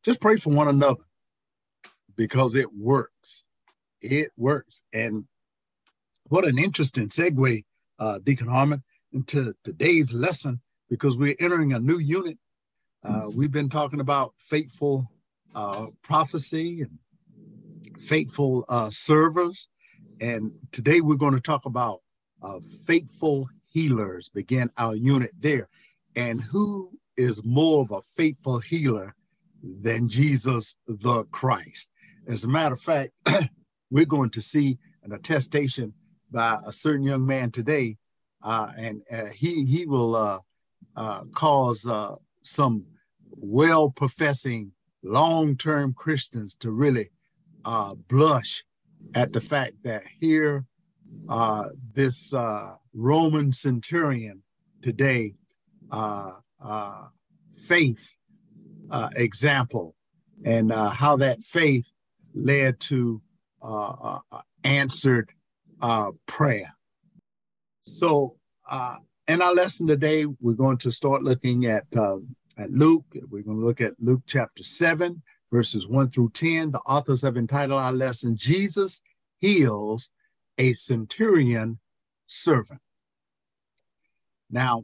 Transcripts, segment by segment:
just pray for one another because it works. It works. And what an interesting segue, Deacon Harmon, into today's lesson, because we're entering a new unit. We've been talking about faithful prophecy and faithful servers. And today we're going to talk about faithful healers, begin our unit there. And who is more of a faithful healer than Jesus the Christ? As a matter of fact, we're going to see an attestation by a certain young man today, and he will cause some well-professing long-term Christians to really blush at the fact that here this Roman centurion today, faith example, and how that faith led to answered prayer. So in our lesson today, we're going to start looking at Luke. We're going to look at Luke chapter 7, verses 1 through 10. The authors have entitled our lesson, Jesus Heals a Centurion Servant. Now,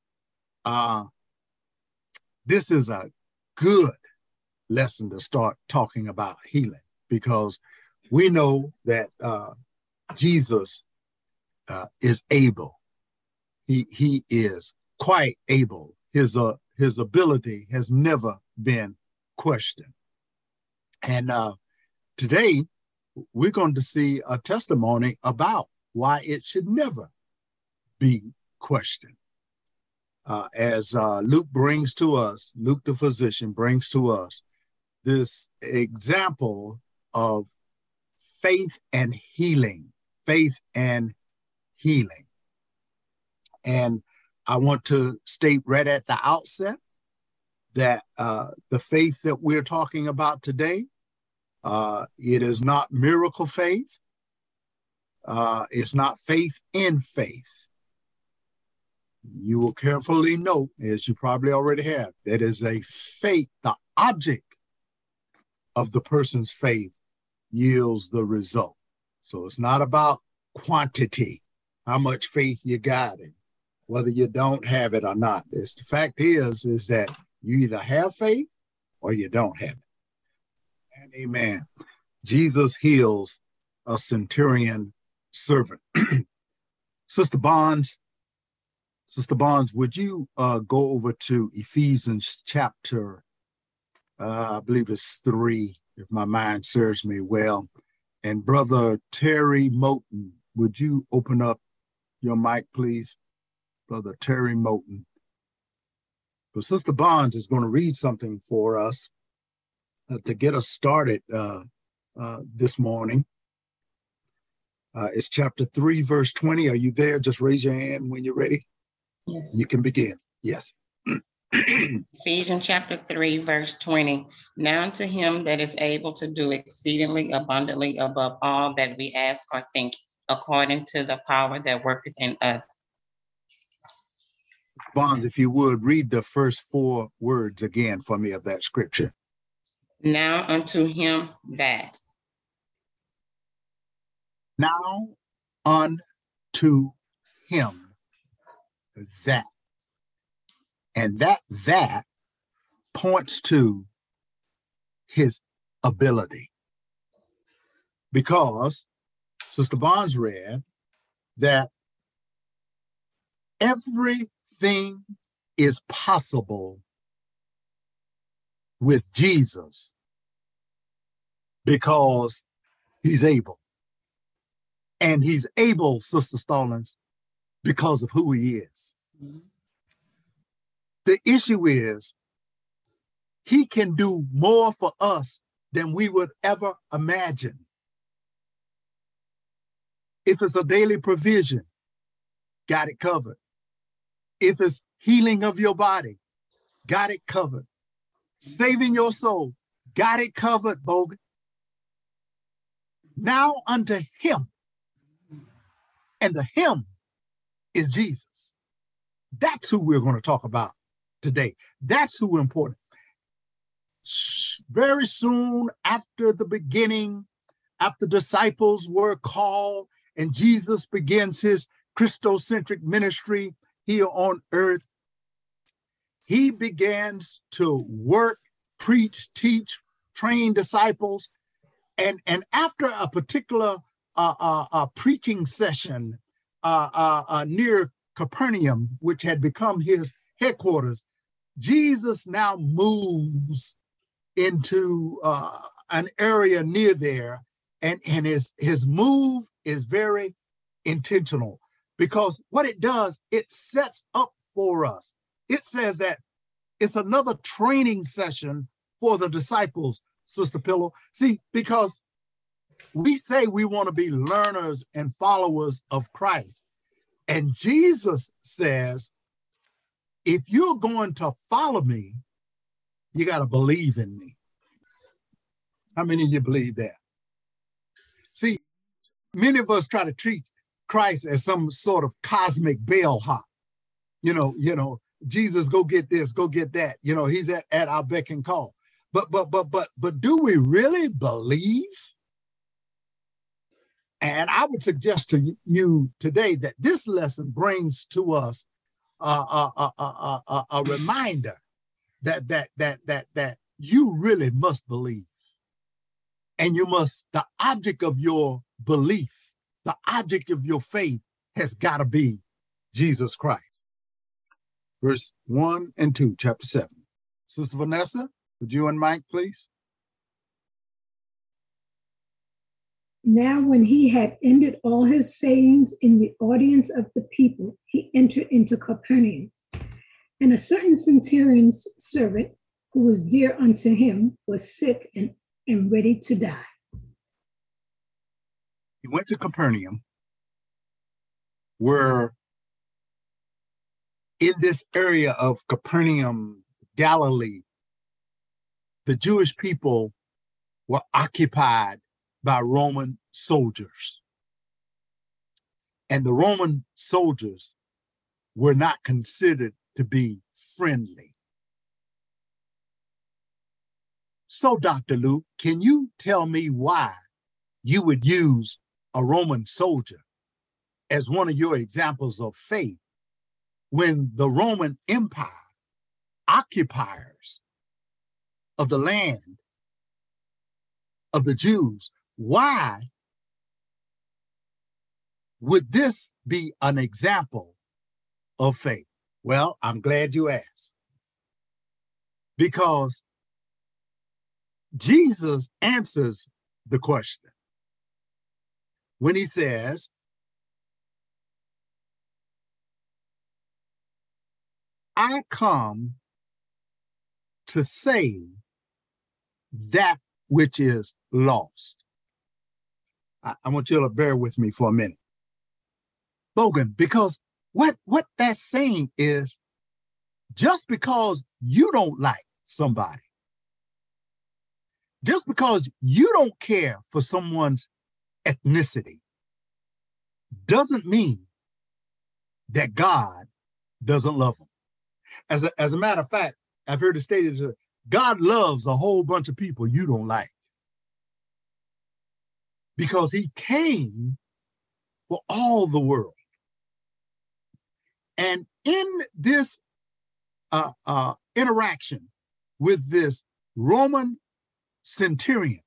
this is a good lesson to start talking about healing, because we know that Jesus is able. He is quite able. His ability has never been questioned. And today, we're going to see a testimony about why it should never be questioned. As Luke brings to us, Luke the physician brings to us this example of faith and healing, faith and healing. And I want to state right at the outset that the faith that we're talking about today, it is not miracle faith. It's not faith in faith. You will carefully note, as you probably already have, that is a faith, the object of the person's faith yields the result. So it's not about quantity, how much faith you got, and whether you don't have it or not. The fact is that you either have faith or you don't have it. And amen. Jesus heals a centurion servant. Sister Bonds, would you go over to Ephesians chapter, I believe it's 3, if my mind serves me well. And Brother Terry Moten, would you open up your mic, please? Brother Terry Moten. But Sister Bonds is going to read something for us to get us started this morning. It's chapter 3, verse 20. Are you there? Just raise your hand when you're ready. Yes. You can begin. Yes. Ephesians chapter 3, verse 20. Now to him that is able to do exceedingly abundantly above all that we ask or think, according to the power that worketh in us. Bonds, if you would, read the first 4 words again for me of that scripture. Now unto him that. Now unto him that. And that points to his ability. Because Sister Bonds read that everything is possible with Jesus because he's able. And he's able, Sister Stallings, because of who he is. Mm-hmm. The issue is he can do more for us than we would ever imagine. If it's a daily provision, got it covered. If it's healing of your body, got it covered. Saving your soul, got it covered, Bogan. Now unto him, and the him is Jesus. That's who we're going to talk about today. That's who we're important. very soon after the beginning, after disciples were called and Jesus begins his Christocentric ministry here on earth, he begins to work, preach, teach, train disciples. And after a particular preaching session near Capernaum, which had become his headquarters, Jesus now moves into an area near there, and his move is very intentional, because what it does, it sets up for us. It says that it's another training session for the disciples, Sister Pillow. See, because we say we want to be learners and followers of Christ. And Jesus says, if you're going to follow me, you got to believe in me. How many of you believe that? See, many of us try to treat Christ as some sort of cosmic bellhop. You know, Jesus, go get this, go get that. You know, he's at our beck and call. But do we really believe? And I would suggest to you today that this lesson brings to us a reminder that you really must believe. And you must, the object of your belief, the object of your faith has got to be Jesus Christ. Verse 1 and 2, chapter 7. Sister Vanessa, would you unmic, please? Now, when he had ended all his sayings in the audience of the people, he entered into Capernaum. And a certain centurion's servant, who was dear unto him, was sick and ready to die. He went to Capernaum, where in this area of Capernaum, Galilee, the Jewish people were occupied by Roman soldiers. And the Roman soldiers were not considered to be friendly. So, Dr. Luke, can you tell me why you would use a Roman soldier as one of your examples of faith when the Roman Empire, occupiers of the land of the Jews, why would this be an example of faith? Well, I'm glad you asked. Because Jesus answers the question when he says, I come to save that which is lost. I want you to bear with me for a minute. Bogan, because what that's saying is, just because you don't like somebody, just because you don't care for someone's ethnicity, doesn't mean that God doesn't love them. As a matter of fact, I've heard it stated, God loves a whole bunch of people you don't like, because he came for all the world. And in this interaction with this Roman centurion,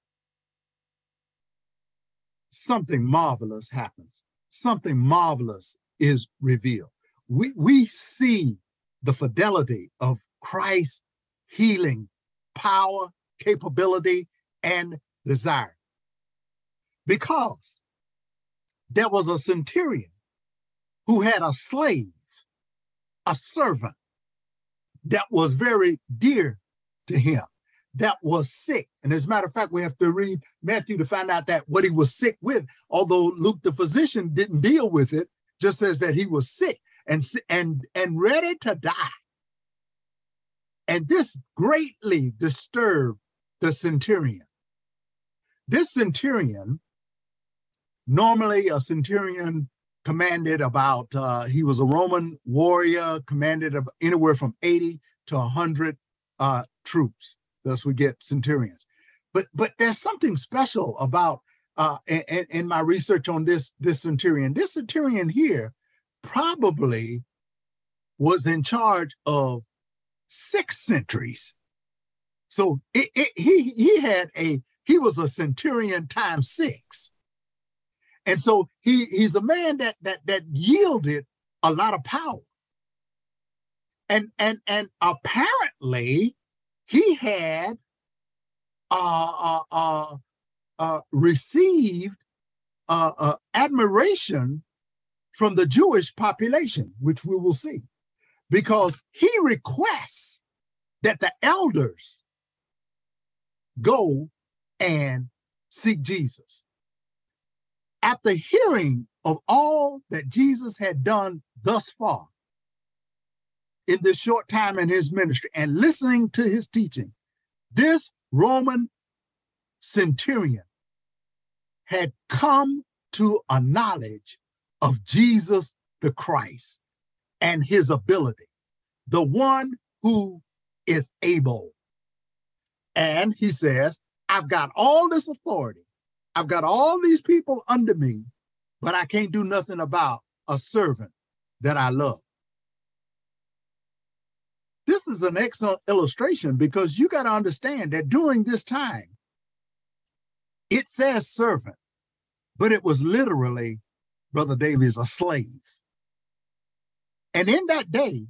something marvelous happens. Something marvelous is revealed. We see the fidelity of Christ's healing power, capability, and desire. Because there was a centurion who had a slave, a servant that was very dear to him, that was sick. And as a matter of fact, we have to read Matthew to find out that what he was sick with, although Luke the physician didn't deal with it, just says that he was sick and ready to die. And this greatly disturbed the centurion. This centurion, normally a centurion commanded about, he was a Roman warrior, commanded of anywhere from 80 to 100 troops. thus we get centurions. But there's something special about in my research on this centurion. This centurion here probably was in charge of 6 centuries. So he was a centurion times 6. And so he's a man that yielded a lot of power. And apparently he had received admiration from the Jewish population, which we will see, because he requests that the elders go and seek Jesus. After hearing of all that Jesus had done thus far in this short time in his ministry and listening to his teaching, this Roman centurion had come to a knowledge of Jesus the Christ and his ability, the one who is able. And he says, I've got all this authority. I've got all these people under me, but I can't do nothing about a servant that I love. This is an excellent illustration because you got to understand that during this time, it says servant, but it was literally, Brother Davies, a slave. And in that day,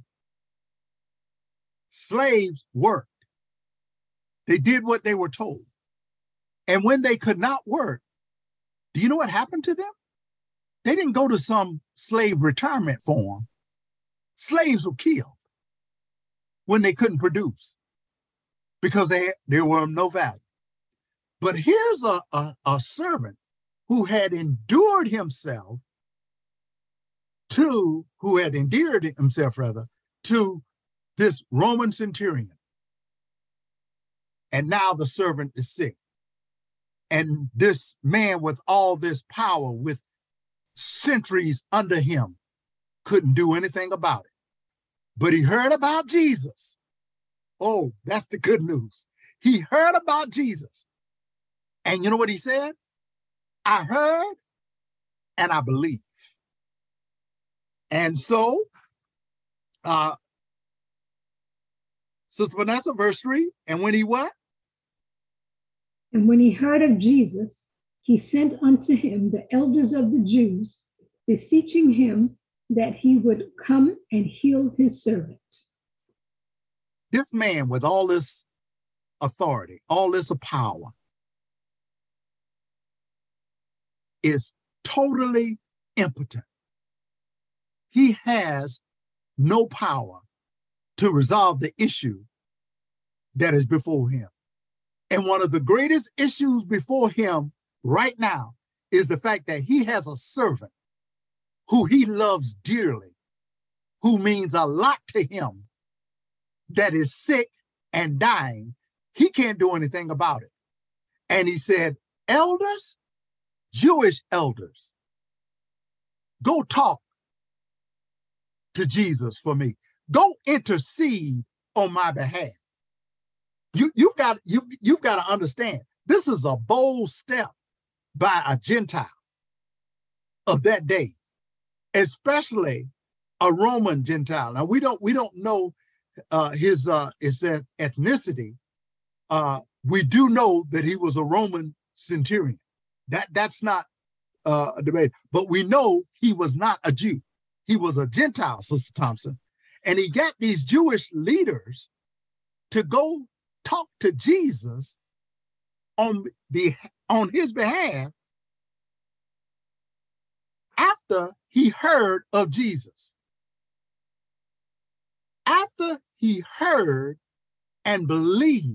slaves worked. They did what they were told. And when they could not work, do you know what happened to them? They didn't go to some slave retirement farm. Slaves were killed when they couldn't produce because they were of no value. But here's a servant who had endeared himself to this Roman centurion. And now the servant is sick. And this man with all this power, with centuries under him, couldn't do anything about it. But he heard about Jesus. Oh, that's the good news. He heard about Jesus. And you know what he said? I heard and I believe. And so, Sister Vanessa, verse 3, and when he what? And when he heard of Jesus, he sent unto him the elders of the Jews, beseeching him that he would come and heal his servant. This man with all this authority, all this power, is totally impotent. He has no power to resolve the issue that is before him. And one of the greatest issues before him right now is the fact that he has a servant who he loves dearly, who means a lot to him, that is sick and dying. He can't do anything about it. And he said, elders, Jewish elders, go talk to Jesus for me. Go intercede on my behalf. You've got to understand, this is a bold step by a Gentile of that day, especially a Roman Gentile. Now we don't know his ethnicity. We do know that he was a Roman centurion. That's not a debate, but we know he was not a Jew. He was a Gentile, Sister Thompson, and he got these Jewish leaders to go talk to Jesus on his behalf after he heard of Jesus. After he heard and believed,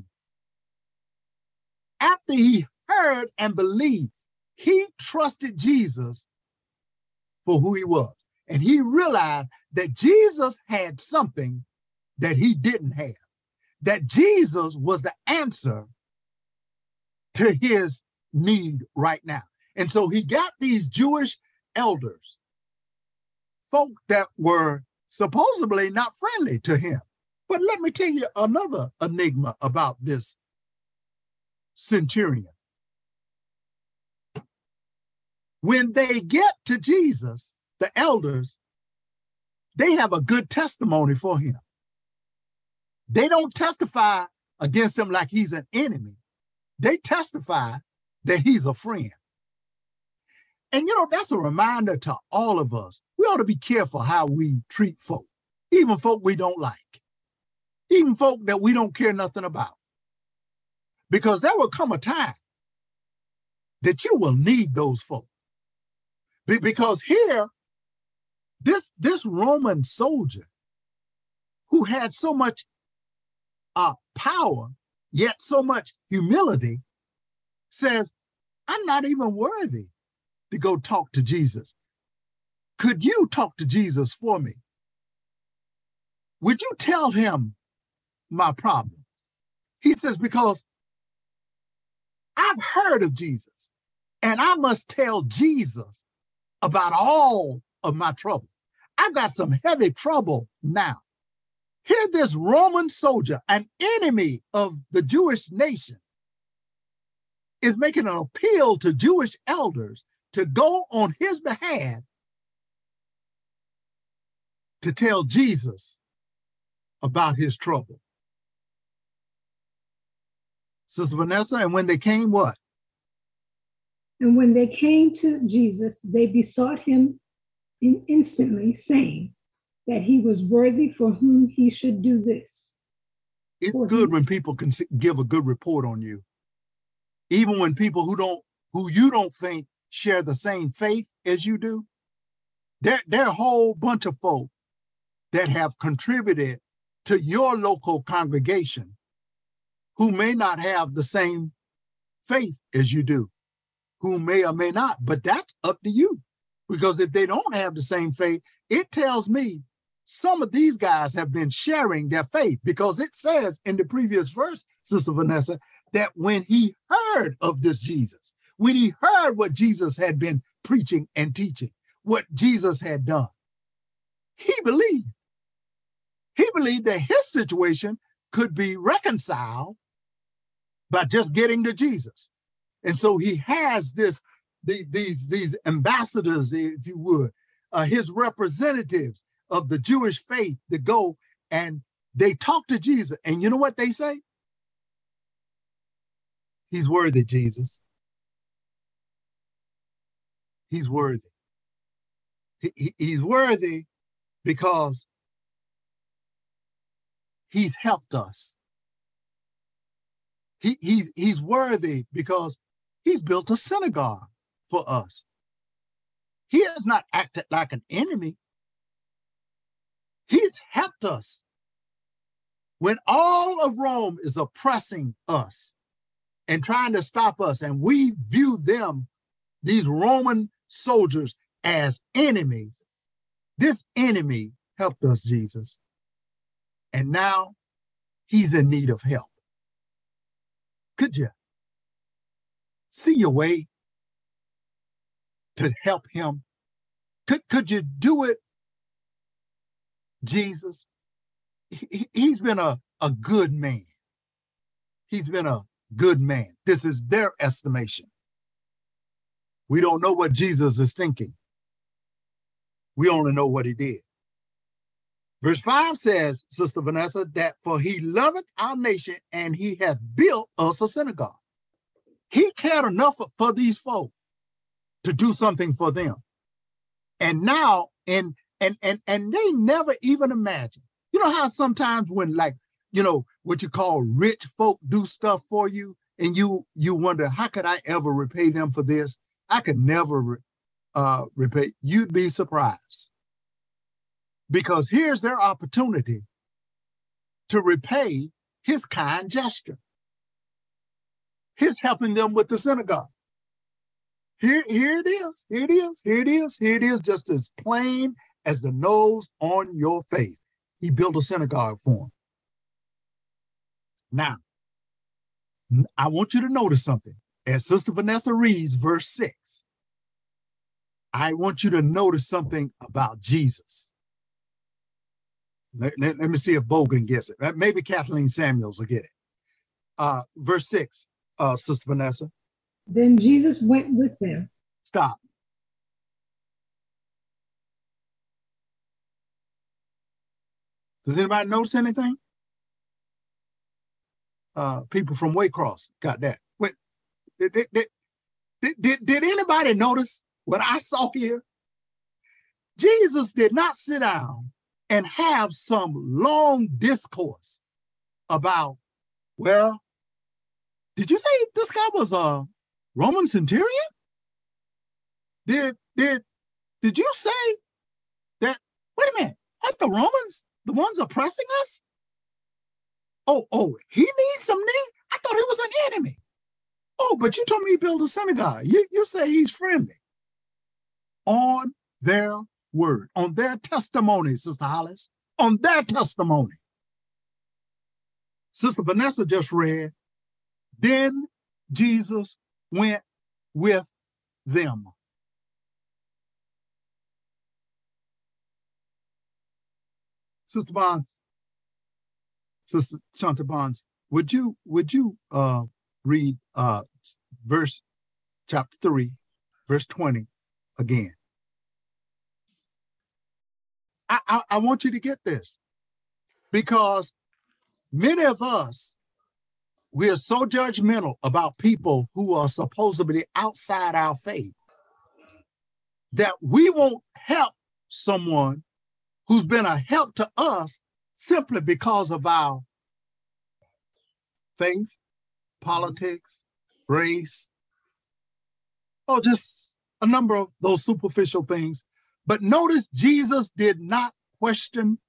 he trusted Jesus for who he was. And he realized that Jesus had something that he didn't have, that Jesus was the answer to his need right now. And so he got these Jewish elders, folk that were supposedly not friendly to him. But let me tell you another enigma about this centurion. When they get to Jesus, the elders, they have a good testimony for him. They don't testify against him like he's an enemy. They testify that he's a friend. And, that's a reminder to all of us. We ought to be careful how we treat folk, even folk we don't like, even folk that we don't care nothing about. Because there will come a time that you will need those folk. Because here, this Roman soldier who had so much power, yet so much humility, says, I'm not even worthy to go talk to Jesus. Could you talk to Jesus for me? Would you tell him my problems? He says, because I've heard of Jesus, and I must tell Jesus about all of my trouble. I've got some heavy trouble now. Here, this Roman soldier, an enemy of the Jewish nation, is making an appeal to Jewish elders to go on his behalf to tell Jesus about his trouble. Sister Vanessa, and when they came, what? And when they came to Jesus, they besought him instantly, saying that he was worthy for whom he should do this. It's good when people can give a good report on you. Even when people who you don't think share the same faith as you do. There are a whole bunch of folk that have contributed to your local congregation who may not have the same faith as you do, who may or may not, but that's up to you. Because if they don't have the same faith, it tells me some of these guys have been sharing their faith, because it says in the previous verse, Sister Vanessa, that when he heard of this Jesus, when he heard what Jesus had been preaching and teaching, what Jesus had done, he believed. He believed that his situation could be reconciled by just getting to Jesus. And so he has these ambassadors, if you would, his representatives of the Jewish faith that go and they talk to Jesus. And you know what they say? He's worthy, Jesus. He's worthy. He's worthy because he's helped us. He's worthy because he's built a synagogue for us. He has not acted like an enemy. He's helped us. When all of Rome is oppressing us and trying to stop us, and we view them, these Roman soldiers, as enemies, this enemy helped us, Jesus. And now he's in need of help. Could you see your way to help him? Could you do it, Jesus? He's been a good man. He's been a good man. This is their estimation. We don't know what Jesus is thinking. We only know what he did. Verse 5 says, Sister Vanessa, that for he loveth our nation and he hath built us a synagogue. He cared enough for these folk to do something for them. And now, and they never even imagined. You know how sometimes when, like, you know, what you call rich folk do stuff for you, and you wonder, how could I ever repay them for this? I could never repay. You'd be surprised. Because here's their opportunity to repay his kind gesture. His helping them with the synagogue. Here it is. Here it is. Here it is. Here it is, just as plain as the nose on your face. He built a synagogue for him. Now, I want you to notice something. As Sister Vanessa reads verse 6, I want you to notice something about Jesus. Let me see if Bogan gets it. Maybe Kathleen Samuels will get it. Verse 6, Sister Vanessa. Then Jesus went with them. Stop. Does anybody notice anything? People from Waycross got that. Wait, did anybody notice what I saw here? Jesus did not sit down and have some long discourse about, well, did you say this guy was a Roman centurion? Did you say that, wait a minute, aren't the Romans the ones oppressing us? Oh, he needs some need? I thought he was an enemy. Oh, but you told me he built a synagogue. You say he's friendly. On their word, on their testimony, Sister Hollis, on their testimony. Sister Vanessa just read, then Jesus went with them. Sister Bonds, Sister Shanta Bonds, would you read chapter 3, verse 20 again? I want you to get this, because many of us, we are so judgmental about people who are supposedly outside our faith that we won't help someone who's been a help to us simply because of our faith, politics, race, or just a number of those superficial things. But notice Jesus did not question.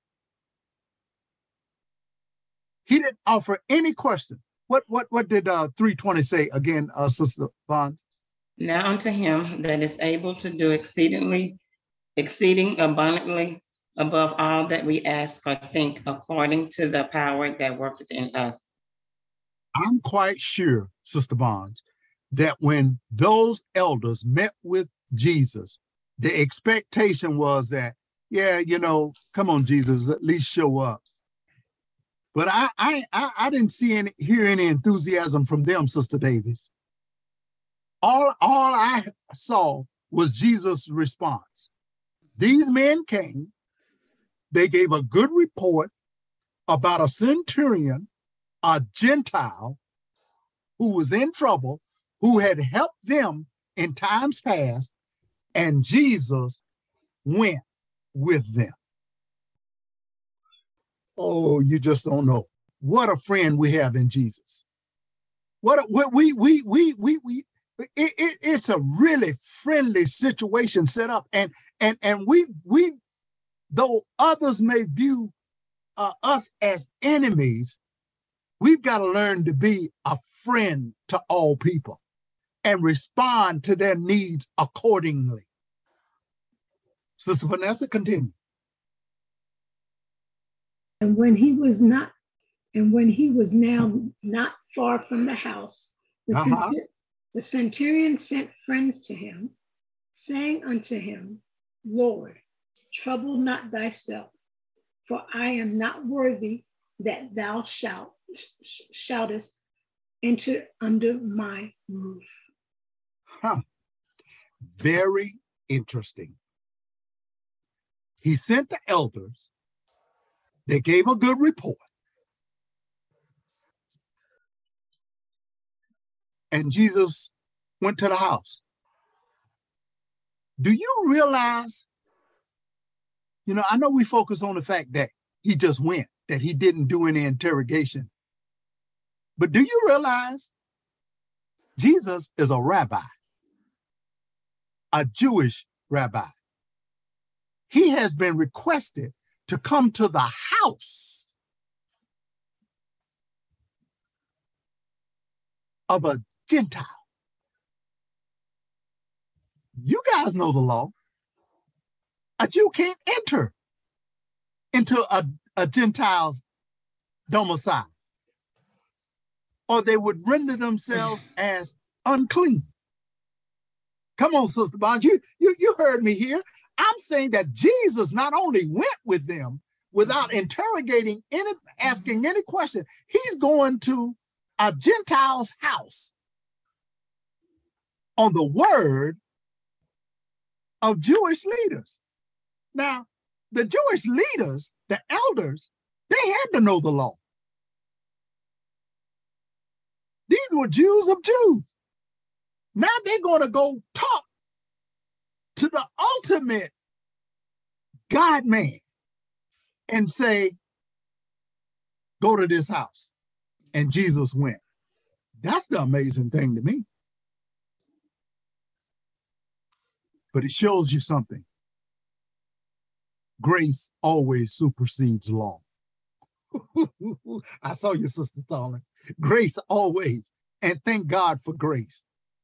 He didn't offer any question. What did 3:20 say again, Sister Bond? Now unto him that is able to do exceeding abundantly above all that we ask or think, according to the power that worketh in us. I'm quite sure, Sister Bonds, that when those elders met with Jesus, the expectation was that, yeah, come on, Jesus, at least show up. But I didn't hear any enthusiasm from them, Sister Davis. All I saw was Jesus' response. These men came, they gave a good report about a centurion, a Gentile, who was in trouble, who had helped them in times past, and Jesus went with them. Oh, you just don't know what a friend we have in Jesus. It's a really friendly situation set up, and we though others may view us as enemies, we've got to learn to be a friend to all people and respond to their needs accordingly. Sister Vanessa, continue. And when he was now not far from the house, the centurion sent friends to him, saying unto him, Lord, trouble not thyself, for I am not worthy that thou shoutest enter under my roof. Very interesting. He sent the elders. They gave a good report. And Jesus went to the house. Do you realize, I know we focus on the fact that he just went, that he didn't do any interrogation. But do you realize Jesus is a rabbi, a Jewish rabbi? He has been requested to come to the house of a Gentile. You guys know the law. A Jew can't enter into a Gentile's domicile, or they would render themselves as unclean. Come on, Sister Bond, you heard me here. I'm saying that Jesus not only went with them without interrogating asking any question, he's going to a Gentile's house on the word of Jewish leaders. Now, the Jewish leaders, the elders, they had to know the law. These were Jews of Jews. Now they're going to go talk to the ultimate God man and say, go to this house. And Jesus went. That's the amazing thing to me. But it shows you something. Grace always supersedes law. I saw your sister Stalin. Grace always. And thank God for grace.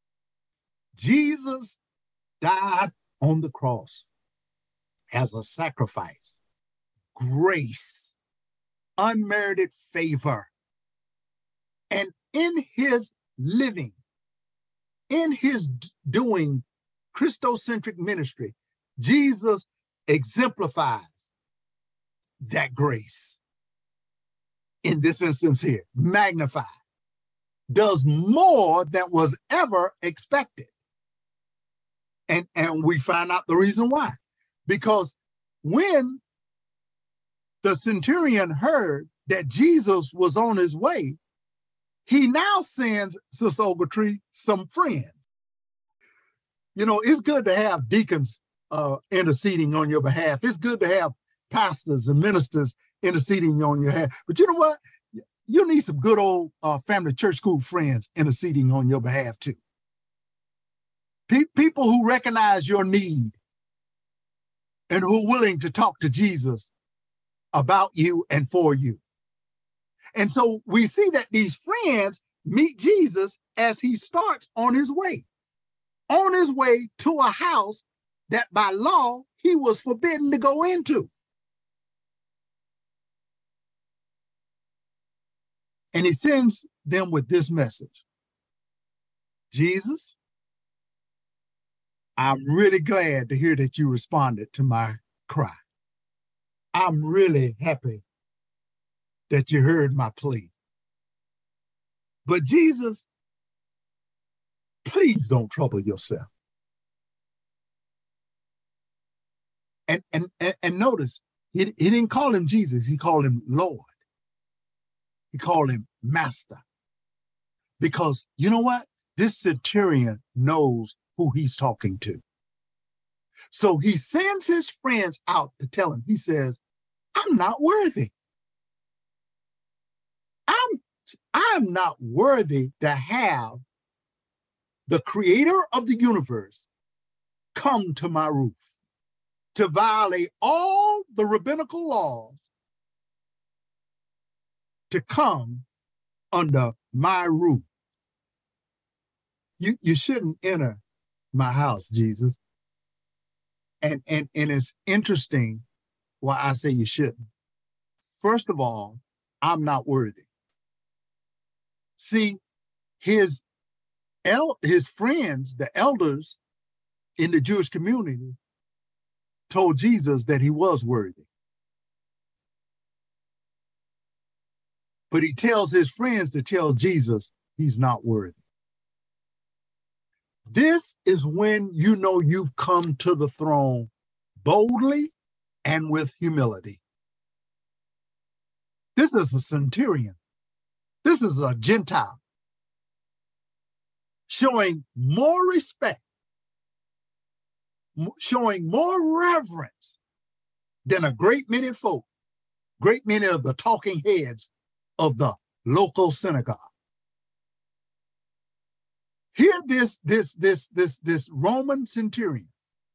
Jesus died on the cross as a sacrifice. Grace, unmerited favor. And in his living, in his doing Christocentric ministry, Jesus exemplifies that grace. In this instance here, magnified, does more than was ever expected. And we find out the reason why. Because when the centurion heard that Jesus was on his way, he now sends, Sister Ogletree, some friends. You know, it's good to have deacons interceding on your behalf. It's good to have pastors and ministers interceding on your behalf. But you know what? You need some good old family church school friends interceding on your behalf too. People who recognize your need and who are willing to talk to Jesus about you and for you. And so we see that these friends meet Jesus as he starts on his way to a house that by law he was forbidden to go into. And he sends them with this message. Jesus, I'm really glad to hear that you responded to my cry. I'm really happy that you heard my plea. But Jesus, please don't trouble yourself. And notice, he didn't call him Jesus, he called him Lord. He called him Master. Because you know what? This centurion knows who he's talking to. So he sends his friends out to tell him, he says, I'm not worthy. I'm not worthy to have the creator of the universe come to my roof, to violate all the rabbinical laws, to come under my roof. You shouldn't enter my house, Jesus. And it's interesting why I say you shouldn't. First of all, I'm not worthy. See, his friends, the elders in the Jewish community, told Jesus that he was worthy. But he tells his friends to tell Jesus he's not worthy. This is when you know you've come to the throne boldly and with humility. This is a centurion. This is a Gentile showing more respect, showing more reverence than a great many folk, great many of the talking heads of the local synagogue. Here, this Roman centurion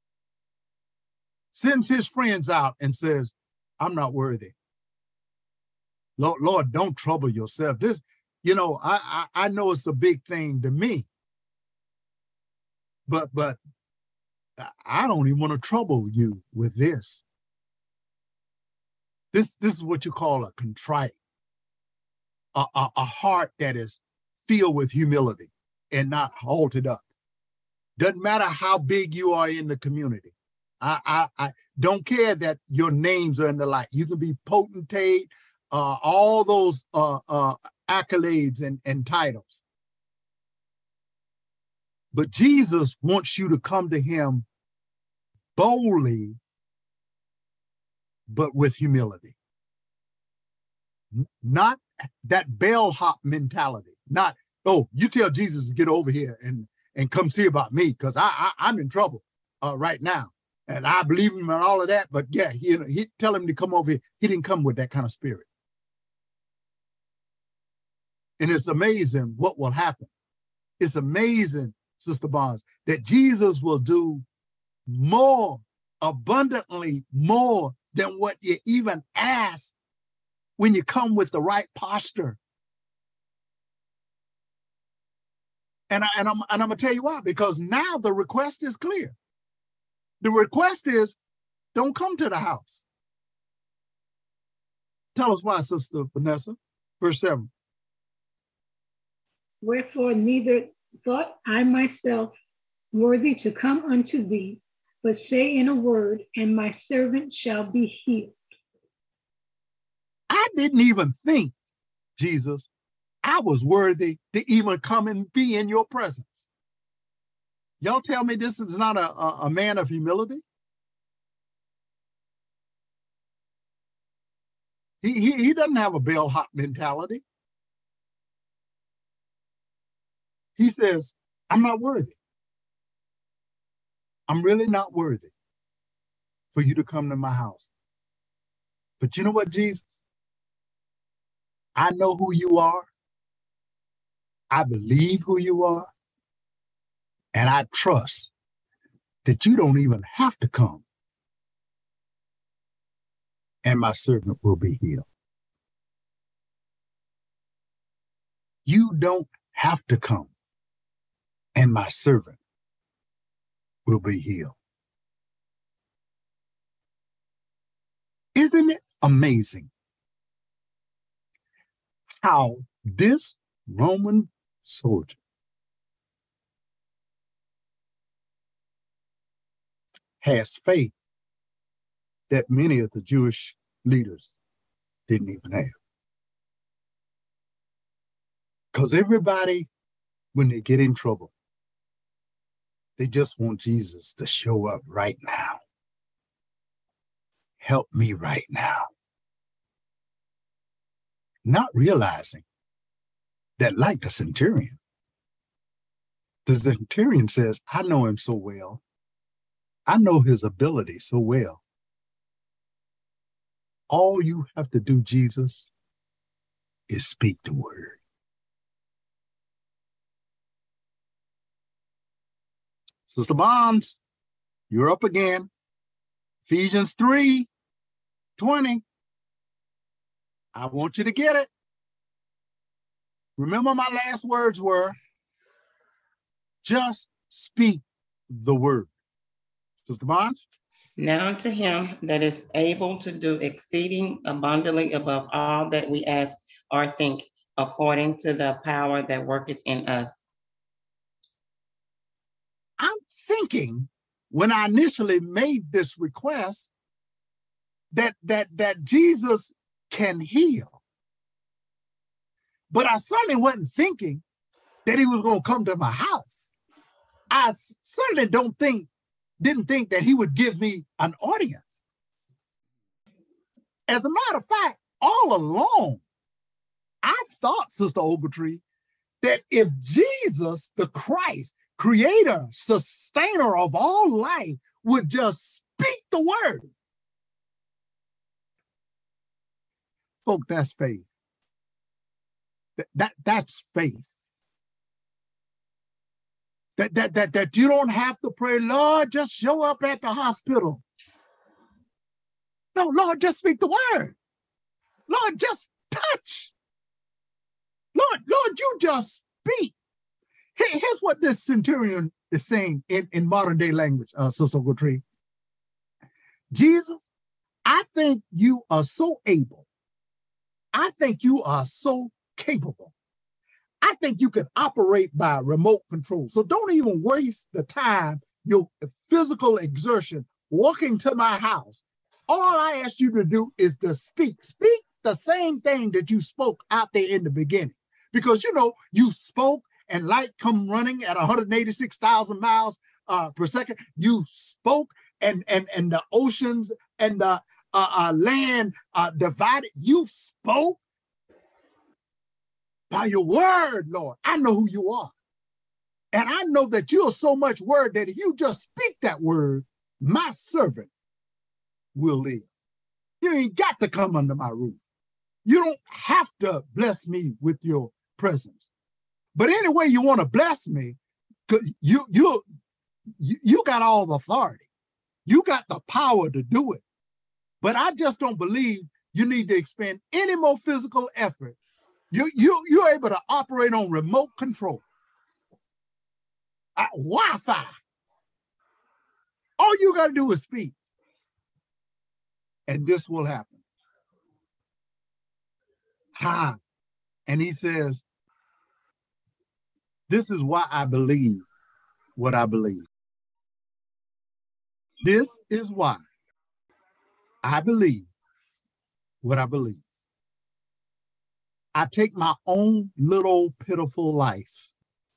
sends his friends out and says, I'm not worthy. Lord, don't trouble yourself. This, you know, I know it's a big thing to me, but I don't even want to trouble you with this. This is what you call a contrite, a heart that is filled with humility and not halted up. Doesn't matter how big you are in the community. I don't care that your names are in the light. You can be potentate, all those accolades and titles. But Jesus wants you to come to him boldly, but with humility. Not that bellhop mentality. Not, oh, you tell Jesus to get over here and come see about me because I'm in trouble right now. And I believe him and all of that. But yeah, he tell him to come over here. He didn't come with that kind of spirit. And it's amazing what will happen. It's amazing, Sister Barnes, that Jesus will do more, abundantly more than what you even ask when you come with the right posture. And I'm gonna tell you why, because now the request is clear. The request is, don't come to the house. Tell us why, Sister Vanessa. Verse 7. Wherefore neither thought I myself worthy to come unto thee, but say in a word, and my servant shall be healed. I didn't even think, Jesus, I was worthy to even come and be in your presence. Y'all tell me this is not a man of humility? He doesn't have a bellhop mentality. He says, I'm not worthy. I'm really not worthy for you to come to my house. But you know what, Jesus? I know who you are. I believe who you are. And I trust that you don't even have to come. And my servant will be healed. You don't have to come. And my servant will be healed. Isn't it amazing how this Roman soldier has faith that many of the Jewish leaders didn't even have? Because everybody, when they get in trouble, they just want Jesus to show up right now. Help me right now. Not realizing that, like the centurion says, I know him so well. I know his ability so well. All you have to do, Jesus, is speak the word. Sister Bonds, you're up again. Ephesians 3:20. I want you to get it. Remember, my last words were, just speak the word. Sister Bonds? Now to him that is able to do exceeding abundantly above all that we ask or think, according to the power that worketh in us. I'm thinking, when I initially made this request, that Jesus can heal. But I certainly wasn't thinking that he was going to come to my house. I certainly didn't think that he would give me an audience. As a matter of fact, all along, I thought, Sister Ogletree, that if Jesus, the Christ, creator, sustainer of all life, would just speak the word. Folk, that's faith. That's faith. That you don't have to pray, Lord, just show up at the hospital. No, Lord, just speak the word. Lord, just touch. Lord, you just speak. Here's what this centurion is saying in modern day language, Sister Ogletree. Jesus, I think you are so able. I think you are so capable. I think you can operate by remote control. So don't even waste the time, your physical exertion, walking to my house. All I ask you to do is to speak. Speak the same thing that you spoke out there in the beginning. Because, you spoke and light come running at 186,000 miles per second. You spoke, and the oceans and the land divided. You spoke by your word, Lord. I know who you are. And I know that you're so much word that if you just speak that word, my servant will live. You ain't got to come under my roof. You don't have to bless me with your presence. But anyway you want to bless me, you got all the authority. You got the power to do it. But I just don't believe you need to expend any more physical effort. You're able to operate on remote control. Wi-Fi. All you got to do is speak. And this will happen. And he says, this is why I believe what I believe. This is why I believe what I believe. I take my own little pitiful life,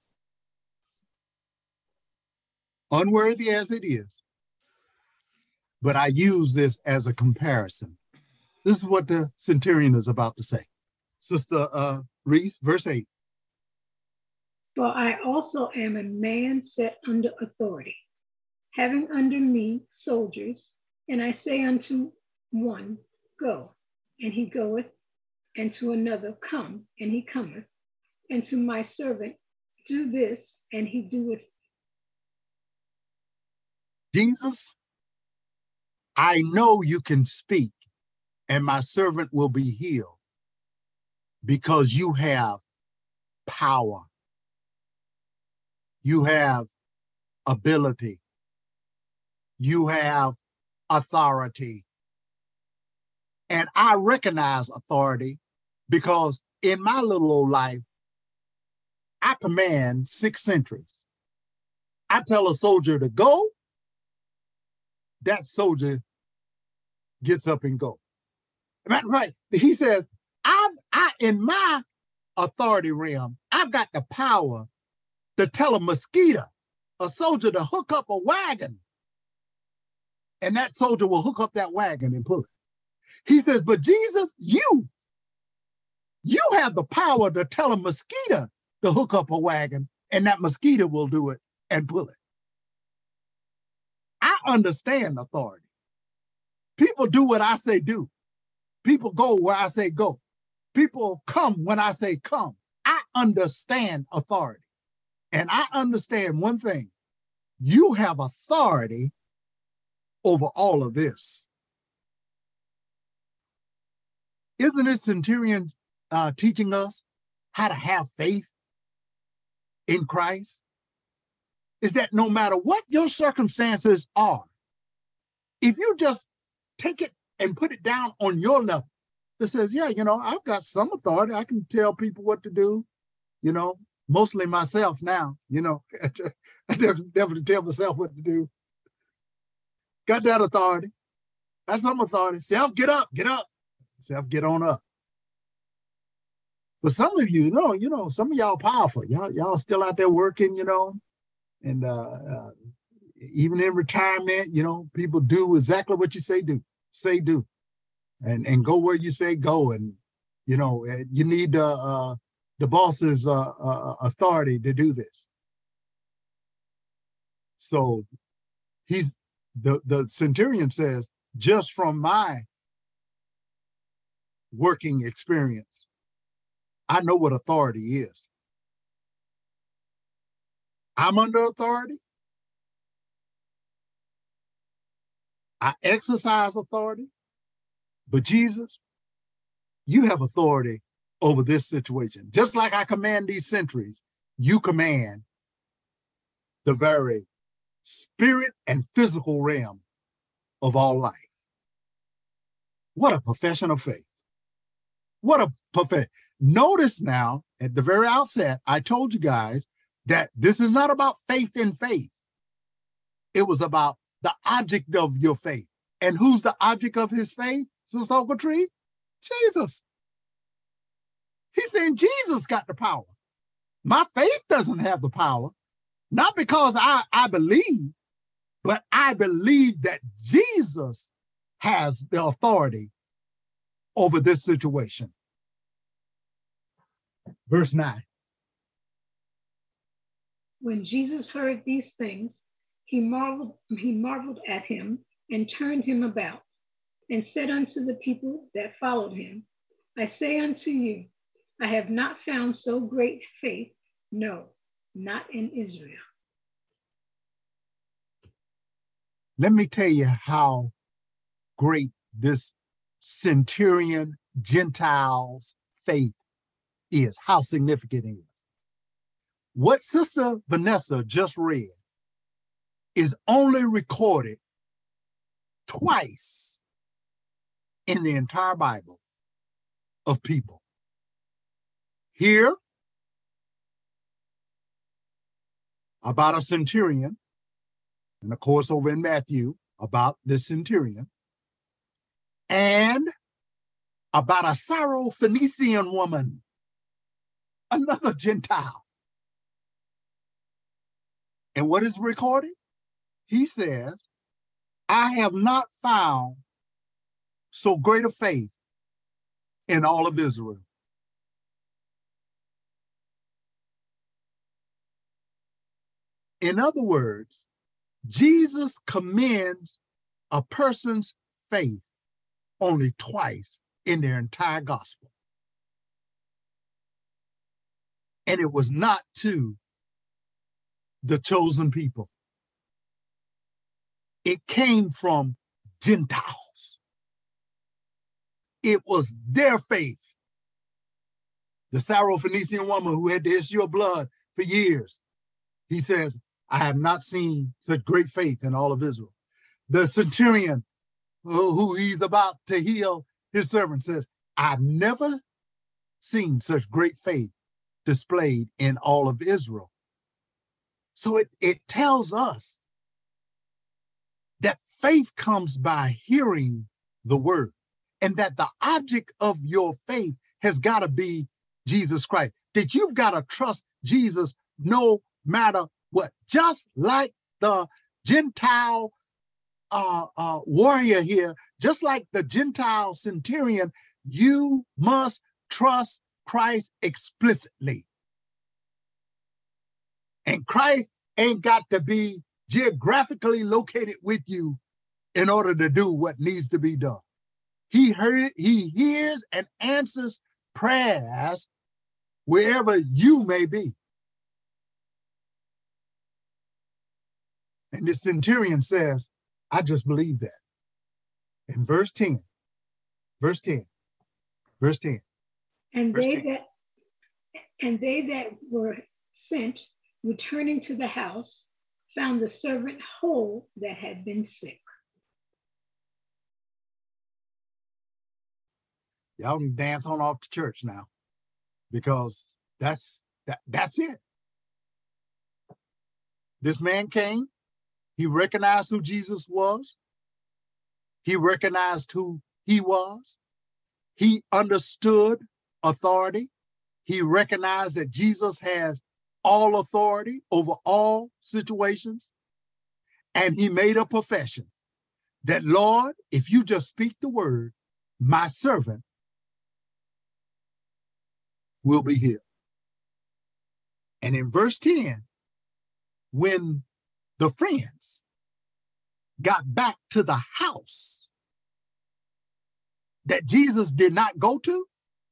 unworthy as it is, but I use this as a comparison. This is what the centurion is about to say. Sister Reese, verse 8. For I also am a man set under authority, having under me soldiers, and I say unto one, go, and he goeth, and to another, come, and he cometh, and to my servant, do this, and he doeth. Jesus, I know you can speak, and my servant will be healed, because you have power. You have ability. You have authority. And I recognize authority because in my little old life, I command 6 centuries. I tell a soldier to go, that soldier gets up and go. Right? He says, in my authority realm, I've got the power to tell a mosquito, a soldier, to hook up a wagon. And that soldier will hook up that wagon and pull it. He says, but Jesus, you have the power to tell a mosquito to hook up a wagon, and that mosquito will do it and pull it. I understand authority. People do what I say do. People go where I say go. People come when I say come. I understand authority. And I understand one thing. You have authority over all of this. Isn't this centurion teaching us how to have faith in Christ? Is that no matter what your circumstances are, if you just take it and put it down on your level, that says, yeah, I've got some authority. I can tell people what to do, mostly myself now, I definitely tell myself what to do. Got that authority. That's some authority. Self, get up. Self, get on up. But some of you, some of y'all powerful. Y'all still out there working, and even in retirement, people do exactly what you say do, and go where you say go. And, you need the boss's authority to do this. So the centurion says, just from my working experience, I know what authority is. I'm under authority. I exercise authority. But Jesus, you have authority over this situation. Just like I command these centuries, you command the very spirit and physical realm of all life. What a profession of faith. What a profession. Notice now, at the very outset, I told you guys that this is not about faith in faith. It was about the object of your faith. And who's the object of his faith, Sister Ogletree? Jesus. He's saying Jesus got the power. My faith doesn't have the power, not because I believe, but I believe that Jesus has the authority over this situation. Verse 9. When Jesus heard these things, he marveled at him and turned him about and said unto the people that followed him, I say unto you, I have not found so great faith, no, not in Israel. Let me tell you how great this centurion Gentile's faith is, how significant it is. What Sister Vanessa just read is only recorded twice in the entire Bible of people. Here, about a centurion, and of course over in Matthew, about the centurion, and about a Syrophoenician woman, another Gentile. And what is recorded? He says, I have not found so great a faith in all of Israel. In other words, Jesus commends a person's faith only twice in their entire gospel. And it was not to the chosen people. It came from Gentiles. It was their faith. The Syrophoenician woman who had the issue of blood for years, he says, I have not seen such great faith in all of Israel. The centurion who he's about to heal his servant says, I've never seen such great faith displayed in all of Israel. So it tells us that faith comes by hearing the word, and that the object of your faith has got to be Jesus Christ, that you've got to trust Jesus no matter what. Just like the Gentile warrior here, just like the Gentile centurion, you must trust Christ explicitly. And Christ ain't got to be geographically located with you in order to do what needs to be done. He hears and answers prayers wherever you may be. And the centurion says, I just believe that. In verse 10. And they that were sent, returning to the house, found the servant whole that had been sick. Y'all can dance on off to church now, because that's it. This man came. He recognized who Jesus was. He recognized who he was. He understood authority. He recognized that Jesus has all authority over all situations. And he made a profession that, Lord, if you just speak the word, my servant will be healed. And in verse 10, when the friends got back to the house that Jesus did not go to,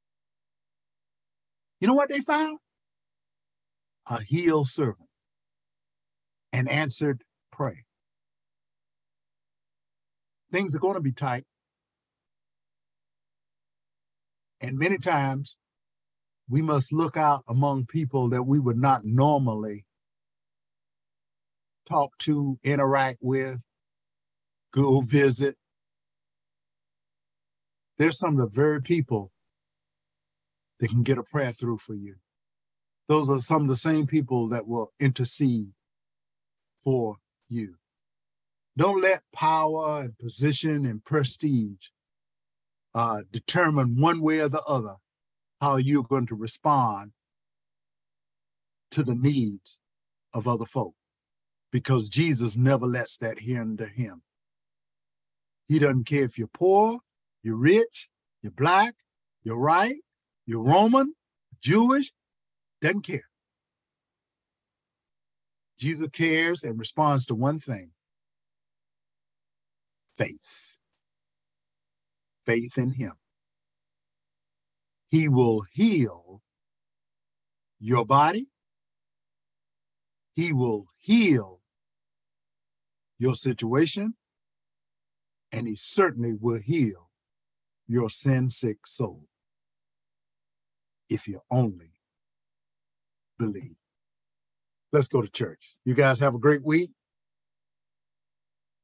you know what they found? A healed servant, and answered prayer. Things are going to be tight. And many times we must look out among people that we would not normally talk to, interact with, go visit. There's some of the very people that can get a prayer through for you. Those are some of the same people that will intercede for you. Don't let power and position and prestige determine one way or the other how you're going to respond to the needs of other folk, because Jesus never lets that hinder him. He doesn't care if you're poor, you're rich, you're black, you're white, you're Roman, Jewish, doesn't care. Jesus cares and responds to one thing: faith. Faith in him. He will heal your body. He will heal your situation. And he certainly will heal your sin-sick soul if you only believe. Let's go to church. You guys have a great week.